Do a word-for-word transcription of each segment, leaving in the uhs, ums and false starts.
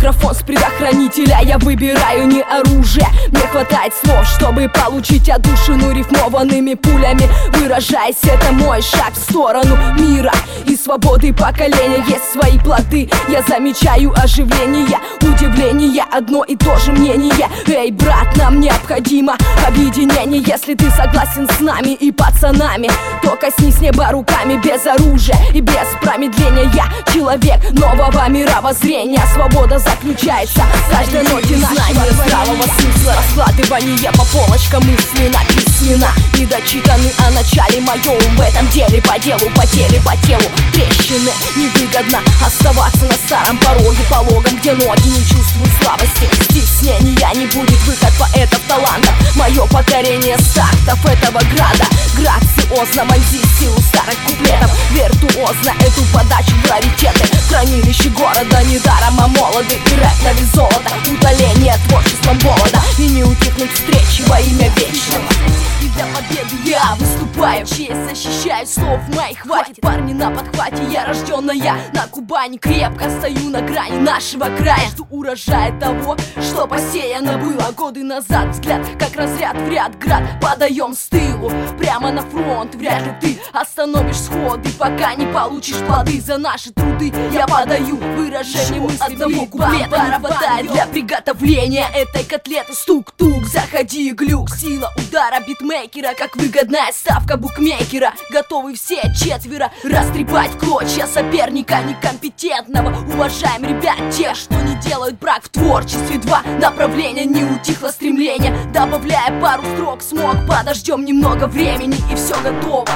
микрофон с предохранителя. Я выбираю не оружие, мне хватает слов, чтобы получить отдушину рифмованными пулями. Выражаясь, это мой шаг в сторону мира и свободы поколения. Есть свои плоды, я замечаю оживление, удивление, одно и то же мнение. Эй, брат, нам необходимо объединение. Если ты согласен с нами и пацанами, то коснись неба руками, без оружия и без промедления. Я человек нового мировоззрения. Свобода заключается в каждой ноте нашего здравого смысла. Раскладывание по полочкам мысленно, письменно и дочитаны о начале моем. В этом деле по делу, потери по телу трещины. Невыгодно оставаться на старом пороге пологом, где ноги не чувствуют слабости. Стеснения не будет, выход поэтов талантов. Мое покорение стартов этого града. Грациозно мальзи силу старых куплетов. Виртуозно эту подачу в раритеты. Хранилище города недаром, а молоды и рэп на вес золота. Удаление творчеством голода и не утихнуть встречи во имя вечного. И для победы я выступаю, честь защищаю, слов моих хватит. Парни на подхвате, я рожденная на Кубани. Крепко стою на грани нашего края. Жду урожая того, что посеяно было годы назад. Взгляд, как разряд в ряд, град подаем с тылу прямо на фронт. Вряд ли ты остановишь сходы, пока не получишь плоды за наши труды. Я подаю выражение мысли одного куплета не хватает для приготовления этой котлеты. Стук-тук, заходи, глюк, сила удара битмейкера, как выгодная ставка букмекера. Готовы все четверо растрепать в клочья соперника некомпетентного. Уважаем ребят тех, что не делают брак в творчестве. Два направления, не утихло стремление. Добавляя пару строк, смог, подождем немного времени и все готово.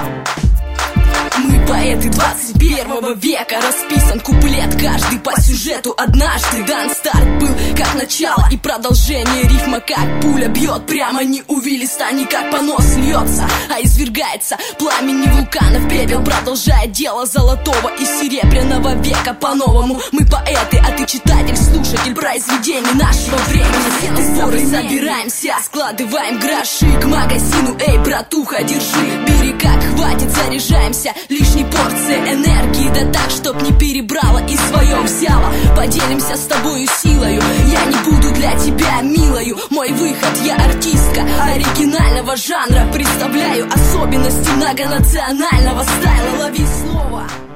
Мы поэты двадцать первого века. Расписан куплет каждый по сюжету. Однажды дан старт был как начало и продолжение. Рифма как пуля бьет прямо не увилисто, не как понос льется, а извергается пламени вулканов пепел. Продолжает дело золотого и серебряного века по-новому. Мы поэты, а ты читатель, слушатель произведений нашего времени. Все сборы собираемся, складываем гроши к магазину. Эй, братуха, держи, бери как хватит, заряжаемся. Лишней порции энергии, да так, чтоб не перебрала и свое взяла. Поделимся с тобою силою, я не буду для тебя милою. Мой выход, я артистка оригинального жанра. Представляю особенности многонационального стайла. Лови слово.